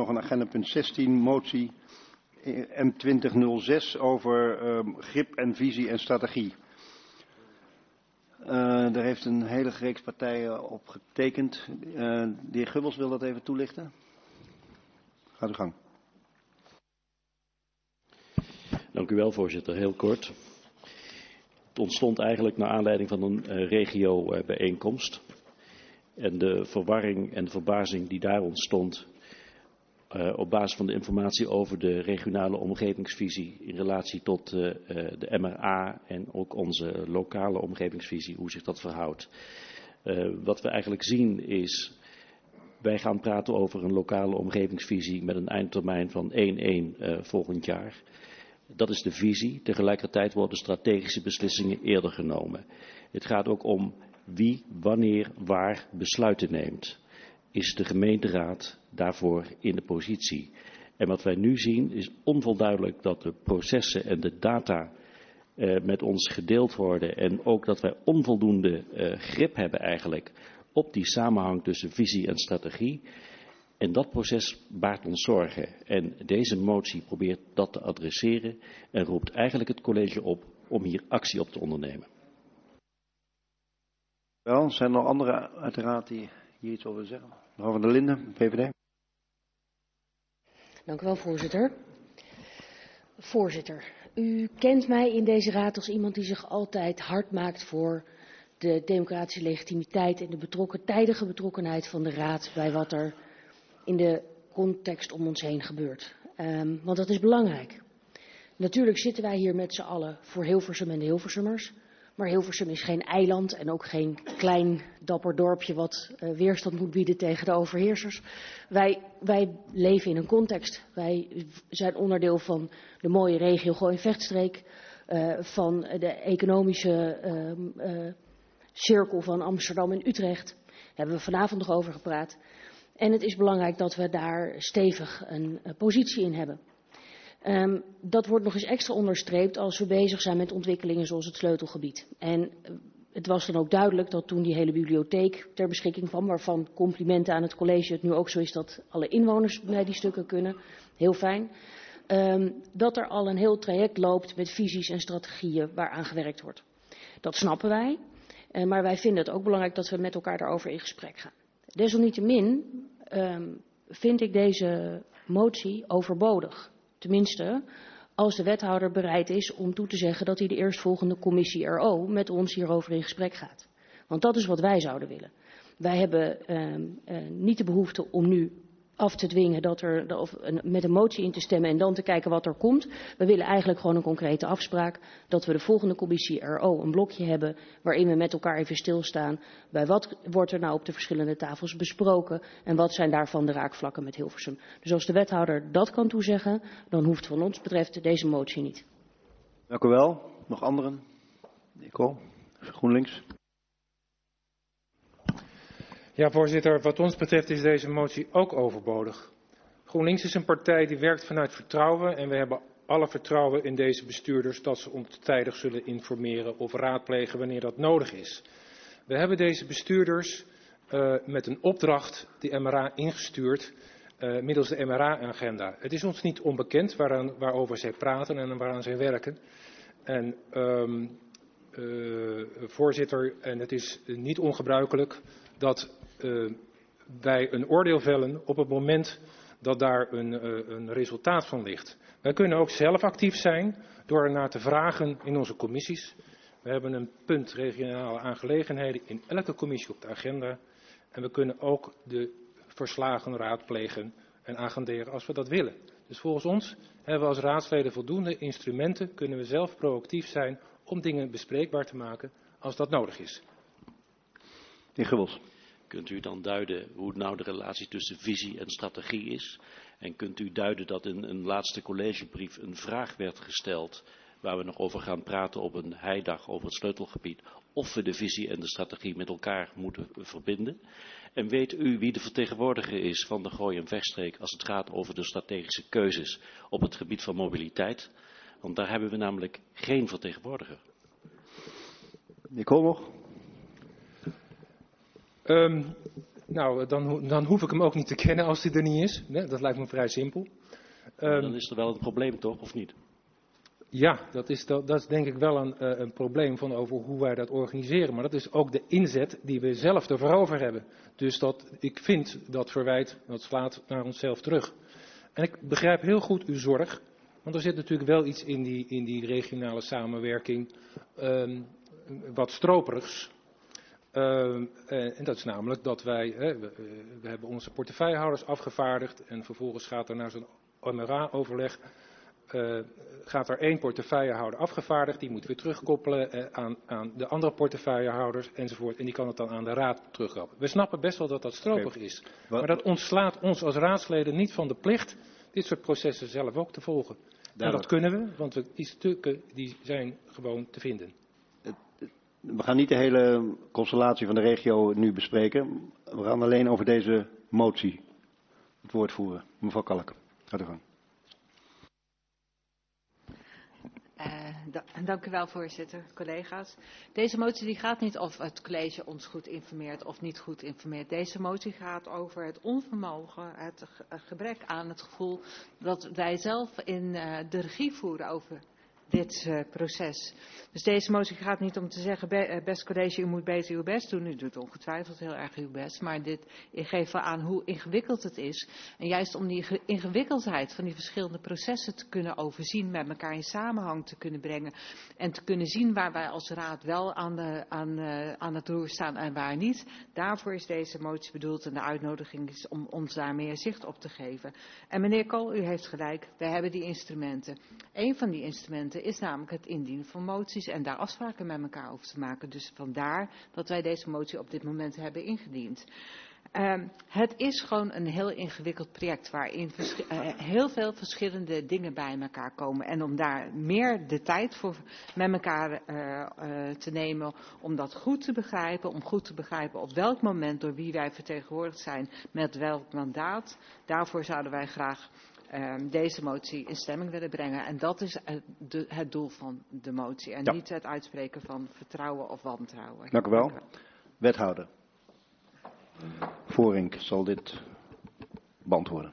nog een agenda punt 16, motie M2006 over grip en visie en strategie. Daar heeft een hele reeks partijen op getekend. De heer Gubbels wil dat even toelichten. Gaat uw gang. Dank u wel, voorzitter. Heel kort. Het ontstond eigenlijk naar aanleiding van een regio-bijeenkomst. En de verwarring en de verbazing die daar ontstond op basis van de informatie over de regionale omgevingsvisie in relatie tot de MRA en ook onze lokale omgevingsvisie, hoe zich dat verhoudt. Wat we eigenlijk zien is, wij gaan praten over een lokale omgevingsvisie met een eindtermijn van 1/1 volgend jaar. Dat is de visie. Tegelijkertijd worden strategische beslissingen eerder genomen. Het gaat ook om wie, wanneer, waar besluiten neemt. Is de gemeenteraad daarvoor in de positie? En wat wij nu zien is onvolduidelijk dat de processen en de data met ons gedeeld worden. En ook dat wij onvoldoende grip hebben eigenlijk op die samenhang tussen visie en strategie. En dat proces baart ons zorgen. En deze motie probeert dat te adresseren en roept eigenlijk het college op om hier actie op te ondernemen. Wel, zijn er nog anderen uiteraard die hier iets over willen zeggen? Mevrouw van der Linden, VVD. Dank u wel, voorzitter. Voorzitter, u kent mij in deze raad als iemand die zich altijd hard maakt voor de democratische legitimiteit en de tijdige betrokkenheid van de raad bij wat er in de context om ons heen gebeurt. Want dat is belangrijk. Natuurlijk zitten wij hier met z'n allen voor Hilversum en de Hilversummers. Maar Hilversum is geen eiland en ook geen klein dapper dorpje wat weerstand moet bieden tegen de overheersers. Wij leven in een context. Wij zijn onderdeel van de mooie regio Gooi-Vechtstreek, van de economische cirkel van Amsterdam en Utrecht. Daar hebben we vanavond nog over gepraat. En het is belangrijk dat we daar stevig een positie in hebben. Dat wordt nog eens extra onderstreept als we bezig zijn met ontwikkelingen zoals het sleutelgebied. En het was dan ook duidelijk dat toen die hele bibliotheek ter beschikking kwam, waarvan complimenten aan het college het nu ook zo is dat alle inwoners bij die stukken kunnen, heel fijn, dat er al een heel traject loopt met visies en strategieën waaraan gewerkt wordt. Dat snappen wij, maar wij vinden het ook belangrijk dat we met elkaar daarover in gesprek gaan. Desalniettemin vind ik deze motie overbodig. Tenminste, als de wethouder bereid is om toe te zeggen dat hij de eerstvolgende commissie RO met ons hierover in gesprek gaat. Want dat is wat wij zouden willen. Wij hebben niet de behoefte om nu af te dwingen met een motie in te stemmen en dan te kijken wat er komt. We willen eigenlijk gewoon een concrete afspraak dat we de volgende commissie RO een blokje hebben waarin we met elkaar even stilstaan bij wat wordt er nou op de verschillende tafels besproken en wat zijn daarvan de raakvlakken met Hilversum. Dus als de wethouder dat kan toezeggen, dan hoeft wat ons betreft deze motie niet. Dank u wel. Nog anderen? Nico, GroenLinks. Ja, voorzitter, wat ons betreft is deze motie ook overbodig. GroenLinks is een partij die werkt vanuit vertrouwen en we hebben alle vertrouwen in deze bestuurders dat ze ons tijdig zullen informeren of raadplegen wanneer dat nodig is. We hebben deze bestuurders met een opdracht, die MRA, ingestuurd middels de MRA-agenda. Het is ons niet onbekend waarover zij praten en waaraan zij werken. En voorzitter, en het is niet ongebruikelijk dat wij een oordeel vellen op het moment dat daar een resultaat van ligt. Wij kunnen ook zelf actief zijn door ernaar te vragen in onze commissies. We hebben een punt regionale aangelegenheden in elke commissie op de agenda. En we kunnen ook de verslagen raadplegen en agenderen als we dat willen. Dus volgens ons hebben we als raadsleden voldoende instrumenten, kunnen we zelf proactief zijn om dingen bespreekbaar te maken als dat nodig is. De heer Gubbels. Kunt u dan duiden hoe nou de relatie tussen visie en strategie is? En kunt u duiden dat in een laatste collegebrief een vraag werd gesteld waar we nog over gaan praten op een heidag over het sleutelgebied, of we de visie en de strategie met elkaar moeten verbinden? En weet u wie de vertegenwoordiger is van de Gooi- en Vechtstreek als het gaat over de strategische keuzes op het gebied van mobiliteit? Want daar hebben we namelijk geen vertegenwoordiger. Nicole nog? Nou, dan hoef ik hem ook niet te kennen als hij er niet is. Nee, dat lijkt me vrij simpel. Dan is er wel een probleem toch, of niet? Ja, dat is denk ik wel een probleem van over hoe wij dat organiseren. Maar dat is ook de inzet die we zelf ervoor over hebben. Dus ik vind dat verwijt, dat slaat naar onszelf terug. En ik begrijp heel goed uw zorg. Want er zit natuurlijk wel iets in die regionale samenwerking. Wat stroperigs. En dat is namelijk dat wij, we hebben onze portefeuillehouders afgevaardigd. En vervolgens gaat er naar zo'n MRA-overleg. Gaat er 1 portefeuillehouder afgevaardigd, die moet weer terugkoppelen aan de andere portefeuillehouders enzovoort. En die kan het dan aan de raad terugkoppelen. We snappen best wel dat dat stroperig is. Maar dat ontslaat ons als raadsleden niet van de plicht dit soort processen zelf ook te volgen. En dat kunnen we, want die stukken die zijn gewoon te vinden. We gaan niet de hele constellatie van de regio nu bespreken. We gaan alleen over deze motie het woord voeren. Mevrouw Kalk, gaat u gang. Dank u wel, voorzitter, collega's. Deze motie die gaat niet of het college ons goed informeert of niet goed informeert. Deze motie gaat over het onvermogen, het gebrek aan het gevoel dat wij zelf in de regie voeren over dit proces. Dus deze motie gaat niet om te zeggen, best college, u moet beter uw best doen. U doet ongetwijfeld heel erg uw best, maar ik geef wel aan hoe ingewikkeld het is. En juist om die ingewikkeldheid van die verschillende processen te kunnen overzien, met elkaar in samenhang te kunnen brengen en te kunnen zien waar wij als raad wel aan het roer staan en waar niet. Daarvoor is deze motie bedoeld en de uitnodiging is om ons daar meer zicht op te geven. En meneer Kool, u heeft gelijk, wij hebben die instrumenten. Een van die instrumenten is namelijk het indienen van moties en daar afspraken met elkaar over te maken. Dus vandaar dat wij deze motie op dit moment hebben ingediend. Het is gewoon een heel ingewikkeld project waarin heel veel verschillende dingen bij elkaar komen. En om daar meer de tijd voor met elkaar te nemen om dat goed te begrijpen. Om goed te begrijpen op welk moment door wie wij vertegenwoordigd zijn met welk mandaat. Daarvoor zouden wij graag deze motie in stemming willen brengen. En dat is het doel van de motie. En niet het uitspreken van vertrouwen of wantrouwen. Dank u wel. Wethouder Voorink zal dit beantwoorden.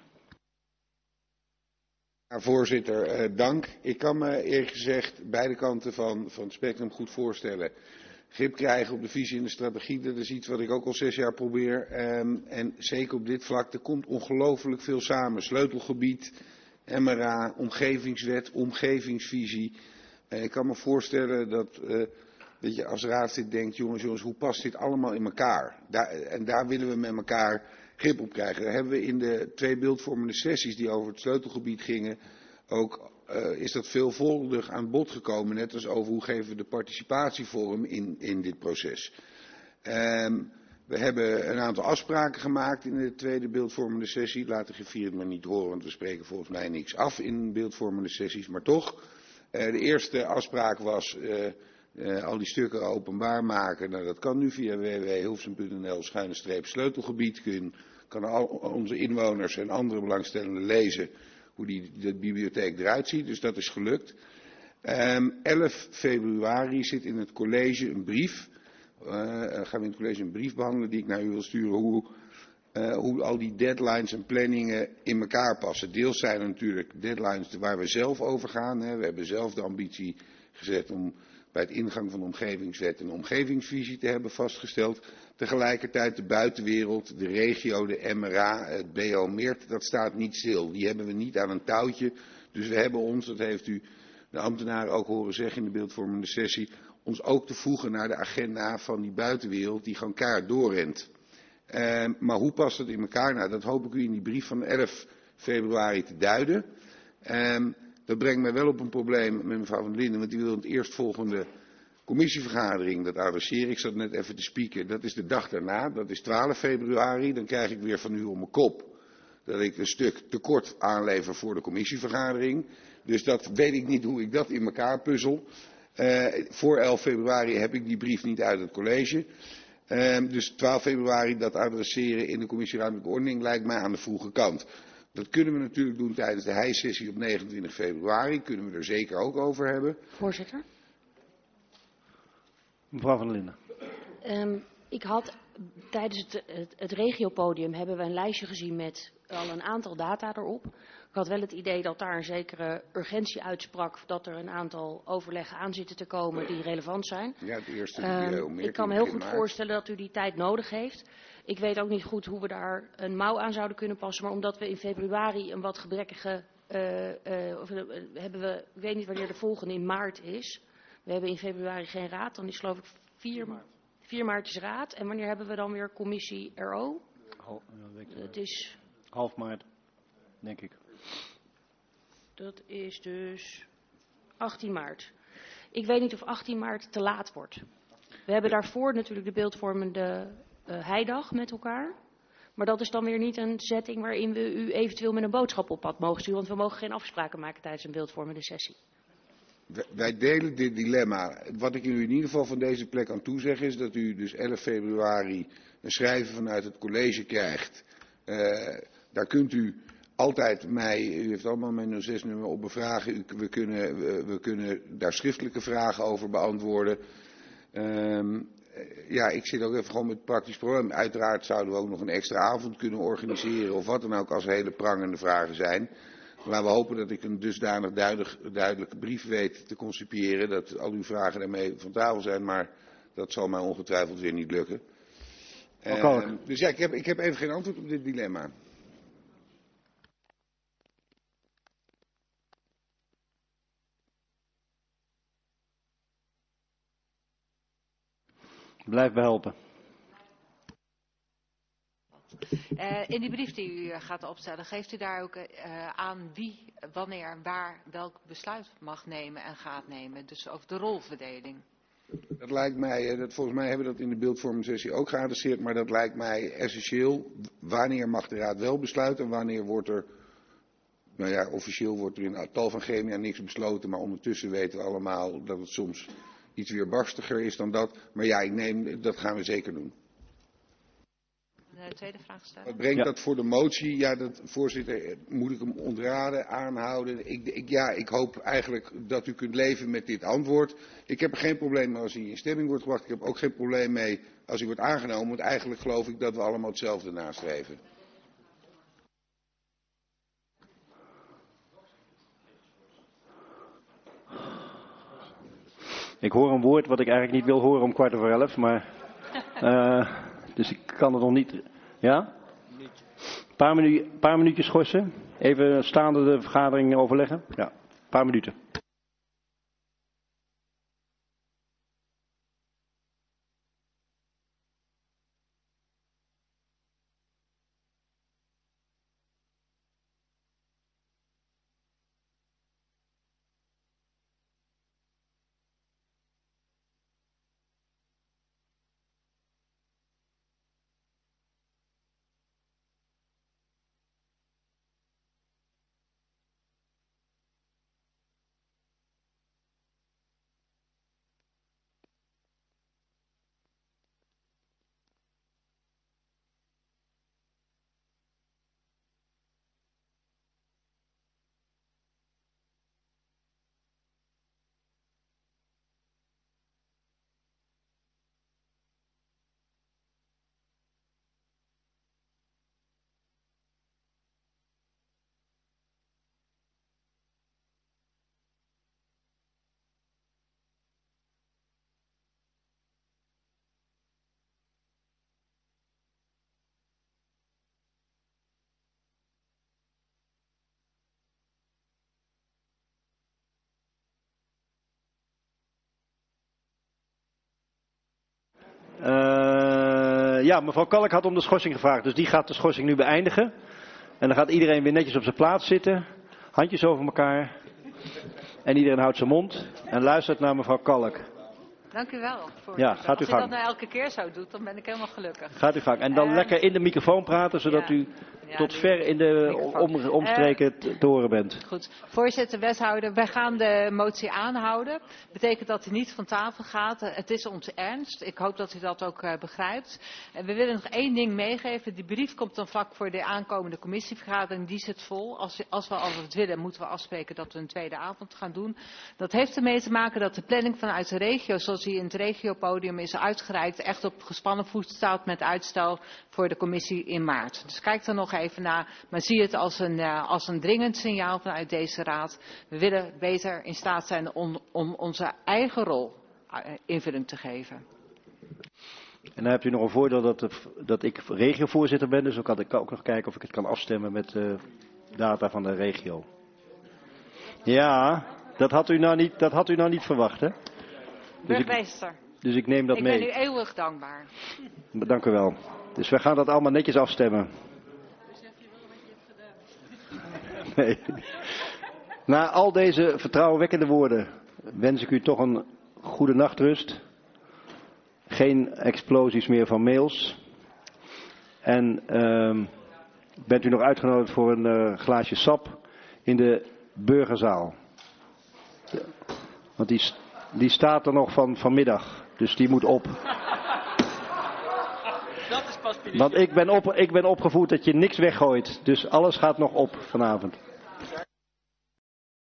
Voorzitter, dank. Ik kan me eerlijk gezegd beide kanten van het spectrum goed voorstellen. Grip krijgen op de visie en de strategie, dat is iets wat ik ook al 6 jaar probeer. En zeker op dit vlak, er komt ongelooflijk veel samen. Sleutelgebied, MRA, omgevingswet, omgevingsvisie. Ik kan me voorstellen dat je als raadslid denkt, jongens, hoe past dit allemaal in elkaar? Daar willen we met elkaar grip op krijgen. Daar hebben we in de 2 beeldvormende sessies die over het sleutelgebied gingen, ook is dat veelvuldig aan bod gekomen. Net als over hoe geven we de participatievorm in dit proces. We hebben een aantal afspraken gemaakt in de 2e beeldvormende sessie. Laat de griffier het maar niet horen, want we spreken volgens mij niks af in beeldvormende sessies. Maar toch, de eerste afspraak was al die stukken openbaar maken. Nou, dat kan nu via www.hilversum.nl/sleutelgebied. Kan al onze inwoners en andere belangstellenden lezen hoe de bibliotheek eruit ziet. Dus dat is gelukt. 11 februari zit in het college een brief. Gaan we in het college een brief behandelen die ik naar u wil sturen. Hoe al die deadlines en planningen in elkaar passen. Deels zijn er natuurlijk deadlines waar we zelf over gaan. We hebben zelf de ambitie gezet om bij het ingang van de omgevingswet een omgevingsvisie te hebben vastgesteld. Tegelijkertijd de buitenwereld, de regio, de MRA, het BO Meert, dat staat niet stil. Die hebben we niet aan een touwtje. Dus we hebben ons, dat heeft u de ambtenaren ook horen zeggen in de beeldvormende sessie, ons ook te voegen naar de agenda van die buitenwereld die gewoon kaart doorrent. Maar hoe past dat in elkaar? Nou, dat hoop ik u in die brief van 11 februari te duiden. Dat brengt mij wel op een probleem met mevrouw Van Linden, want die wil in het eerstvolgende commissievergadering, dat adresseer ik, zat net even te spieken, dat is de dag daarna, dat is 12 februari, dan krijg ik weer van u om mijn kop dat ik een stuk tekort aanlever voor de commissievergadering. Dus dat weet ik niet hoe ik dat in elkaar puzzel. Voor 11 februari heb ik die brief niet uit het college. Dus 12 februari dat adresseren in de commissie ruimtelijke ordening lijkt mij aan de vroege kant. Dat kunnen we natuurlijk doen tijdens de heissessie op 29 februari. Kunnen we er zeker ook over hebben. Voorzitter. Mevrouw Van der Linden. Ik had tijdens het regiopodium hebben we een lijstje gezien met al een aantal data erop. Ik had wel het idee dat daar een zekere urgentie uitsprak dat er een aantal overleggen aan zitten te komen die relevant zijn. Ja, het eerste ik kan me heel goed voorstellen dat u die tijd nodig heeft. Ik weet ook niet goed hoe we daar een mouw aan zouden kunnen passen, maar omdat we in februari een wat gebrekkige, hebben we, ik weet niet wanneer de volgende in maart is. We hebben in februari geen raad, dan is geloof ik 4 maart is raad. En wanneer hebben we dan weer commissie RO? Het is half maart, denk ik. Dat is dus 18 maart. Ik weet niet of 18 maart te laat wordt. We hebben daarvoor natuurlijk de beeldvormende heidag met elkaar. Maar dat is dan weer niet een setting waarin we u eventueel met een boodschap op pad mogen sturen. Want we mogen geen afspraken maken tijdens een beeldvormende sessie. Wij delen dit dilemma. Wat ik u in ieder geval van deze plek aan toezeg is dat u dus 11 februari een schrijven vanuit het college krijgt. Daar kunt u altijd mij, u heeft allemaal mijn 06-nummer op bevragen. We kunnen daar schriftelijke vragen over beantwoorden. Ja, ik zit ook even gewoon met het praktisch probleem. Uiteraard zouden we ook nog een extra avond kunnen organiseren of wat dan ook als er hele prangende vragen zijn. Maar we hopen dat ik een dusdanig duidelijke brief weet te concipiëren dat al uw vragen daarmee van tafel zijn, maar dat zal mij ongetwijfeld weer niet lukken. Dus ja, ik heb even geen antwoord op dit dilemma. Blijf behelpen. In die brief die u gaat opstellen, geeft u daar ook aan wie, wanneer, waar, welk besluit mag nemen en gaat nemen. Dus over de rolverdeling. Dat lijkt mij, volgens mij hebben we dat in de beeldvormingssessie ook geadresseerd, maar dat lijkt mij essentieel. Wanneer mag de raad wel besluiten en wanneer wordt er, nou ja, officieel wordt er in tal van gremia niks besloten, maar ondertussen weten we allemaal dat het soms iets weerbarstiger is dan dat. Maar ja, dat gaan we zeker doen. Een tweede vraag stellen. Wat brengt dat voor de motie? Ja, voorzitter, moet ik hem ontraden, aanhouden? Ik hoop eigenlijk dat u kunt leven met dit antwoord. Ik heb er geen probleem mee als hij in stemming wordt gebracht. Ik heb ook geen probleem mee als hij wordt aangenomen. Want eigenlijk geloof ik dat we allemaal hetzelfde nastreven. Ik hoor een woord wat ik eigenlijk niet wil horen om 11:15, maar dus ik kan het nog niet. Ja? Een paar minuutjes schorsen. Even staande de vergadering overleggen. Ja, een paar minuten. Ja, mevrouw Kalk had om de schorsing gevraagd, dus die gaat de schorsing nu beëindigen. En dan gaat iedereen weer netjes op zijn plaats zitten, handjes over elkaar. En iedereen houdt zijn mond en luistert naar mevrouw Kalk. Dank u wel. Ja, gaat u gang. Als u dat nou elke keer zo doet, dan ben ik helemaal gelukkig. Gaat u gang. En dan lekker in de microfoon praten, zodat u tot ver in de omstreken te horen bent. Goed. Voorzitter, wethouder, wij gaan de motie aanhouden. Betekent dat hij niet van tafel gaat. Het is ons ernst. Ik hoop dat u dat ook begrijpt. We willen nog één ding meegeven. Die brief komt dan vlak voor de aankomende commissievergadering. Die zit vol. Als we het willen, moeten we afspreken dat we een tweede avond gaan doen. Dat heeft ermee te maken dat de planning vanuit de regio, zoals die in het regiopodium is uitgereikt, echt op gespannen voet staat met uitstel voor de commissie in maart. Dus kijk er nog even naar, maar zie het als een dringend signaal vanuit deze raad. We willen beter in staat zijn om onze eigen rol invulling te geven. En dan hebt u nog een voordeel dat ik regiovoorzitter ben, dus dan kan ik ook nog kijken of ik het kan afstemmen met data van de regio. Ja, dat had u nou niet verwacht, hè? Burgemeester, dus ik neem dat mee. Ik ben u eeuwig dankbaar. Dank u wel. Dus wij gaan dat allemaal netjes afstemmen. Nee. Na al deze vertrouwenwekkende woorden wens ik u toch een goede nachtrust. Geen explosies meer van mails. En bent u nog uitgenodigd voor een glaasje sap in de burgerzaal. Want die staat er nog van vanmiddag. Dus die moet op. Want ik ben opgevoed dat je niks weggooit. Dus alles gaat nog op vanavond.